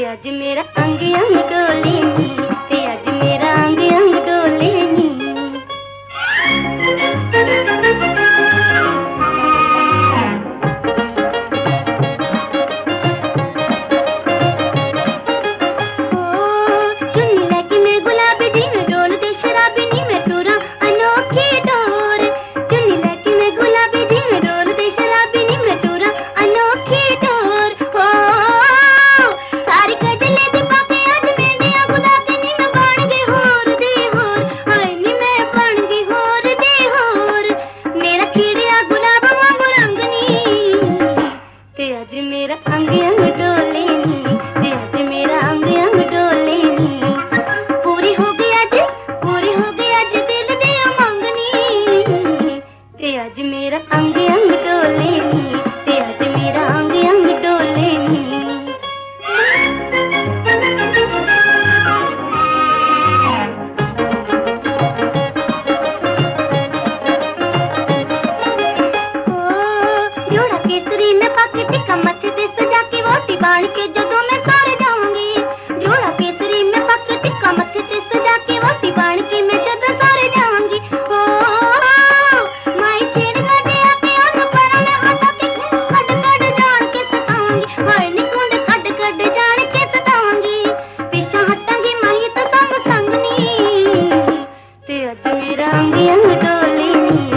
अज मेरा अंग अंग डोले नी, ते अज मेरा अंग अंग डोले नी। चुन्नी लैके मैं गुलाबी दी मैं डोलदे शराबी नी मैं टुरा अनोखी डोर। चुन्नी लैके मैं गुलाबी दी मैं डोलदे शराबी नी मैं टुरा अनोखी डोर। सारी गजले दी पाके अज मेरिया गुलाबी नी मैं बन गई होर दी होर। हाय नी मैं बन गई होर दी होर। मेरा खिड़िया गुलाब वांगू रंग नी, ते अज मेरा अंग अंग डोले नी, ते अज मेरा अंग अंग डोले नी। पूरी हो गई अज दिल दी मंगनी, ते अज मेरा अंग अंग डोले नी, ते अज मेरा अंग अंग डोले नी। जोड़ा केसरी में पाके टिक्का मत्थे ते सजा के वोटी बाण के जदों मैं सर जाऊंगी। जोड़ा केसरी में पाके टिक्का मत्थे ते सजा के वोटी बाण के मैं जदों सर जाऊंगी। ओ माई छेड़ गड्डे आके अन पर मैं हटा के कड कड जान के सताऊंगी। हाय नी कुंड कड कड जान के सताऊंगी। पिछा हटांगी माही तो सम संग नी, ते अज मेरा अंग अंग डोले नी,